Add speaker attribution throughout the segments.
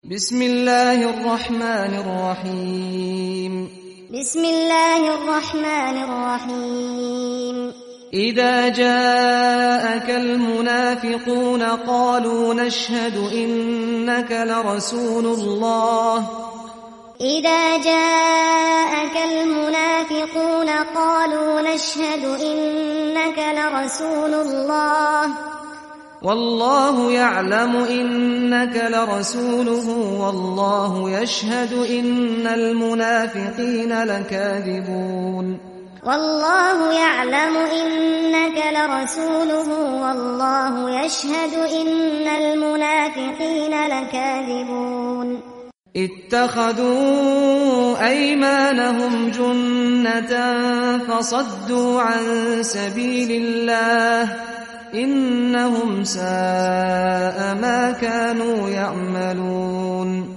Speaker 1: بسم الله الرحمن الرحيم
Speaker 2: بسم الله الرحمن الرحيم
Speaker 1: إذا جاءك المنافقون قالوا نشهد إنك لرسول الله
Speaker 2: إذا جاءك المنافقون قالوا نشهد إنك لرسول الله
Speaker 1: والله يعلم إنك لرسوله والله يشهد إن المنافقين لكاذبون
Speaker 2: والله يعلم إنك لرسوله والله يشهد إن المنافقين لكاذبون
Speaker 1: اتخذوا أيمانهم جنة فصدوا عن سبيل الله إنهم ساء ما كانوا يعملون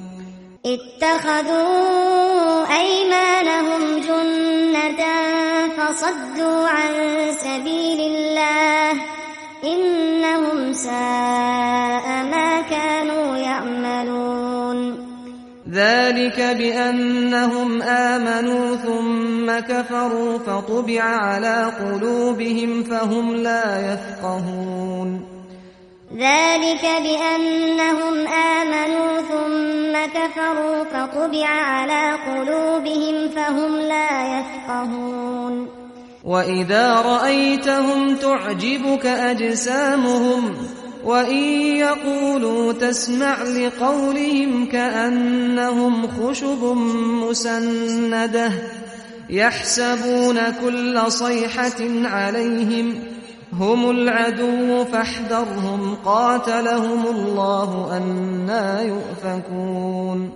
Speaker 2: اتخذوا أيمانهم جنة فصدوا عن سبيل الله إنهم ساء ما كانوا يعملون
Speaker 1: ذلك بأنهم آمنوا ثم كفروا فطبع على قلوبهم فهم لا يفقهون
Speaker 2: ذلك بأنهم آمنوا ثم كفروا فطبع على قلوبهم فهم لا يفقهون
Speaker 1: وإذا رأيتهم تعجبك أجسامهم وإن يقولوا تسمع لقولهم كأنهم خشب مسندة يحسبون كل صيحة عليهم هم العدو فاحذرهم قاتلهم الله أنى يؤفكون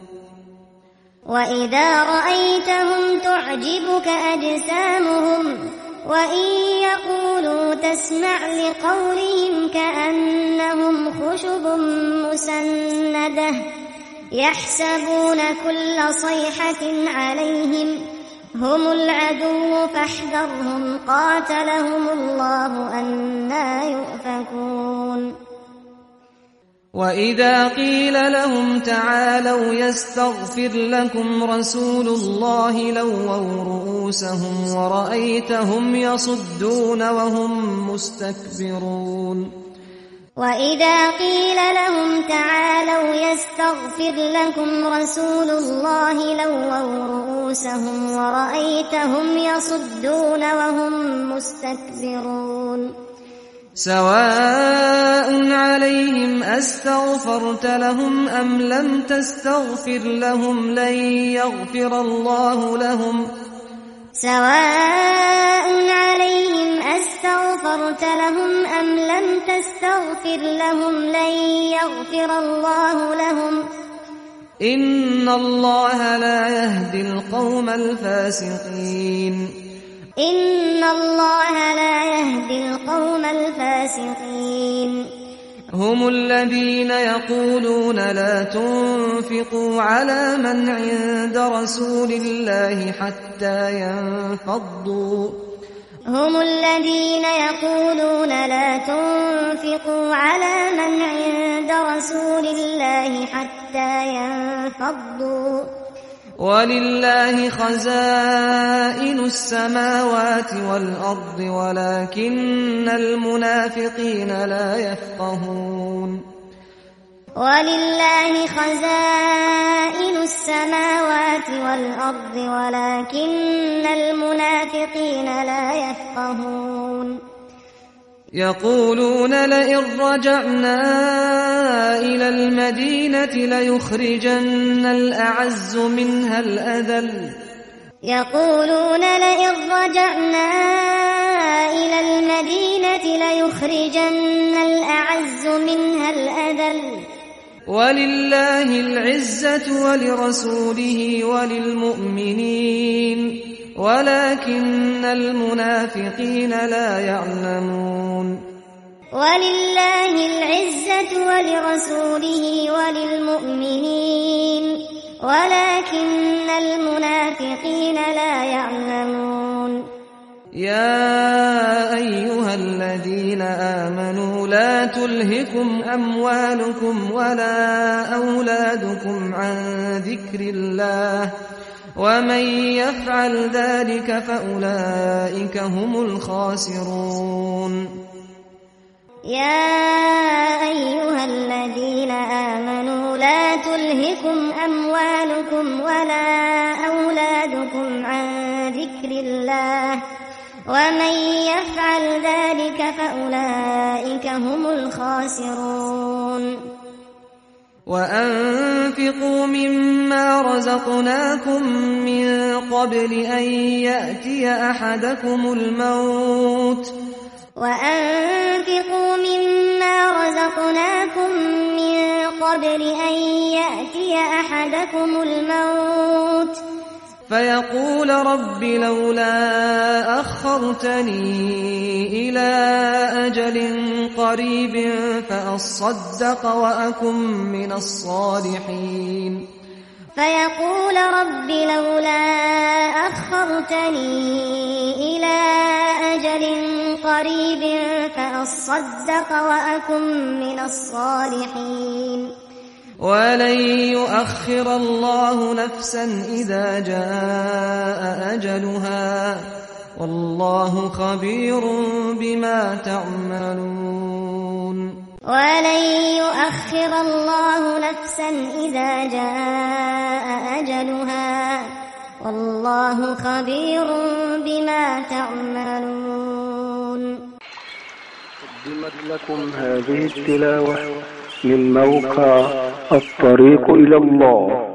Speaker 2: وإذا رأيتهم تعجبك أجسامهم وإن يقولوا تسمع لقولهم كأنهم خشب مسندة يحسبون كل صيحة عليهم هم العدو فاحذرهم قاتلهم الله أنى يؤفكون
Speaker 1: وإذا قيل لهم تعالوا يستغفر لكم رسول الله لووا رؤوسهم ورأيتهم يصدون وهم مستكبرون
Speaker 2: وإذا قيل لهم تعالوا يستغفر لكم رسول الله لووا رؤوسهم ورأيتهم يصدون وهم مستكبرون
Speaker 1: سواء عليهم أستغفرت لهم أم لم تستغفر لهم لن يغفر الله لهم
Speaker 2: سواء عليهم أستغفرت لهم أم لم تستغفر لهم لن يغفر الله لهم
Speaker 1: إن الله لا يهدي القوم الفاسقين
Speaker 2: إن الله لا يهدي القوم الفاسقين
Speaker 1: هم الذين يقولون لا تنفقوا على من عند رسول الله حتى ينفضوا
Speaker 2: هم الذين يقولون لا تنفقوا على من عند رسول الله حتى ينفضوا
Speaker 1: ولله خزائن السماوات والأرض ولكن المنافقين لا يفقهون
Speaker 2: ولله خزائن السماوات والأرض ولكن المنافقين لا يفقهون
Speaker 1: يقولون لئن رجعنا إلى المدينة ليخرجن الأعز منها الأذل
Speaker 2: يقولون لئن رجعنا إلى المدينة ليخرجن الأعز منها الأذل
Speaker 1: ولله العزة ولرسوله وللمؤمنين ولكن المنافقين لا يعلمون
Speaker 2: ولله العزة ولرسوله وللمؤمنين ولكن المنافقين لا يعلمون
Speaker 1: يا أيها الذين آمنوا لا تلهكم أموالكم ولا أولادكم عن ذكر الله ومن يفعل ذلك فأولئك هم الخاسرون.
Speaker 2: يا أيها الذين آمنوا لا تلهكم أموالكم ولا أولادكم عن ذكر الله ومن يفعل ذلك فأولئك هم الخاسرون.
Speaker 1: وأنفقوا مما رزقناكم من قبل أن يأتي أحدكم الموت
Speaker 2: وأنفقوا مما رزقناكم من قبل أن يأتي أحدكم الموت
Speaker 1: فيقول رب لولا أخرتني إلى أجل قريب فأصدق وأكن من الصالحين.
Speaker 2: فيقول رب لولا أخرتني إلى أجل قريب فأصدق وأكن من الصالحين.
Speaker 1: ولن يؤخر الله نفسا إذا جاء أجلها والله خبير بما تعملون.
Speaker 2: ولن يؤخر الله نفسا إذا جاء أجلها والله خبير بما تعملون.
Speaker 3: قدمت لكم هذه التلاوة من موقع الطريق إلى الله.